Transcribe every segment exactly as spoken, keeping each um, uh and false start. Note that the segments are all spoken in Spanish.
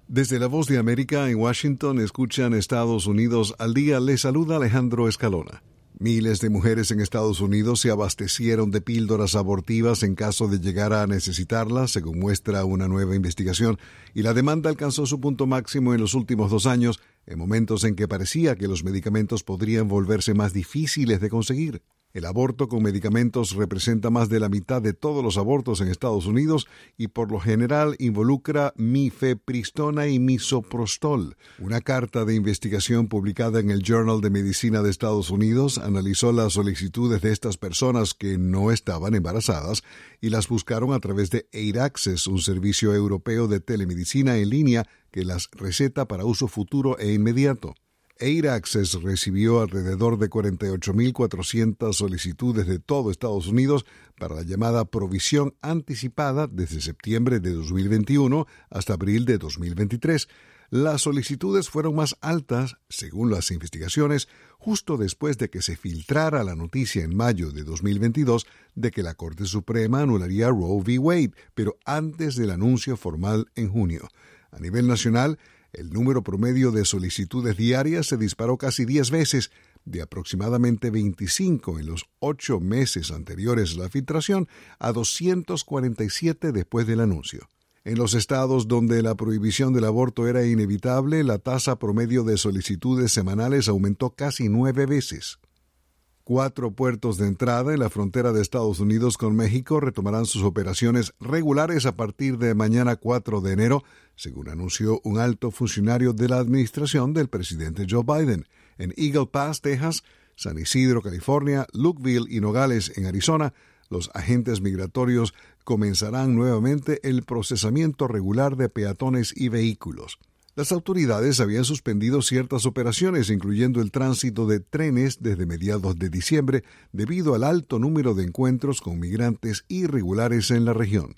Desde La Voz de América en Washington escuchan Estados Unidos al día. Les saluda Alejandro Escalona. Miles de mujeres en Estados Unidos se abastecieron de píldoras abortivas en caso de llegar a necesitarlas, según muestra una nueva investigación, y la demanda alcanzó su punto máximo en los últimos dos años, en momentos en que parecía que los medicamentos podrían volverse más difíciles de conseguir. El aborto con medicamentos representa más de la mitad de todos los abortos en Estados Unidos y por lo general involucra mifepristona y misoprostol. Una carta de investigación publicada en el Journal de Medicina de Estados Unidos analizó las solicitudes de estas personas que no estaban embarazadas y las buscaron a través de A I D Access, un servicio europeo de telemedicina en línea que las receta para uso futuro e inmediato. A I D Access recibió alrededor de cuarenta y ocho mil cuatrocientas solicitudes de todo Estados Unidos para la llamada provisión anticipada desde septiembre de dos mil veintiuno hasta abril de dos mil veintitrés. Las solicitudes fueron más altas, según las investigaciones, justo después de que se filtrara la noticia en mayo de dos mil veintidós de que la Corte Suprema anularía Roe v. Wade, pero antes del anuncio formal en junio. A nivel nacional, el número promedio de solicitudes diarias se disparó casi diez veces, de aproximadamente veinticinco en los ocho meses anteriores a la filtración a doscientos cuarenta y siete después del anuncio. En los estados donde la prohibición del aborto era inevitable, la tasa promedio de solicitudes semanales aumentó casi nueve veces. Cuatro puertos de entrada en la frontera de Estados Unidos con México retomarán sus operaciones regulares a partir de mañana cuatro de enero, según anunció un alto funcionario de la administración del presidente Joe Biden. En Eagle Pass, Texas, San Isidro, California, Lukeville y Nogales, en Arizona, los agentes migratorios comenzarán nuevamente el procesamiento regular de peatones y vehículos. Las autoridades habían suspendido ciertas operaciones, incluyendo el tránsito de trenes desde mediados de diciembre, debido al alto número de encuentros con migrantes irregulares en la región.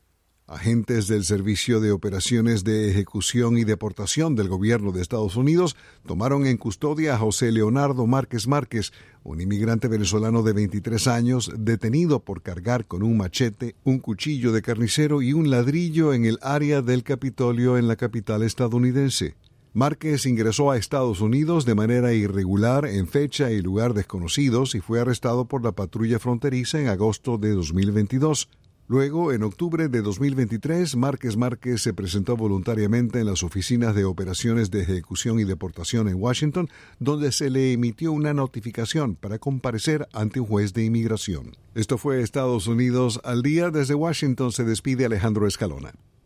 Agentes del Servicio de Operaciones de Ejecución y Deportación del Gobierno de Estados Unidos tomaron en custodia a José Leonardo Márquez Márquez, un inmigrante venezolano de veintitrés años, detenido por cargar con un machete, un cuchillo de carnicero y un ladrillo en el área del Capitolio en la capital estadounidense. Márquez ingresó a Estados Unidos de manera irregular en fecha y lugar desconocidos y fue arrestado por la patrulla fronteriza en agosto de dos mil veintidós. Luego, en octubre de dos mil veintitrés, Márquez Márquez se presentó voluntariamente en las oficinas de operaciones de ejecución y deportación en Washington, donde se le emitió una notificación para comparecer ante un juez de inmigración. Esto fue Estados Unidos al día. Desde Washington se despide Alejandro Escalona.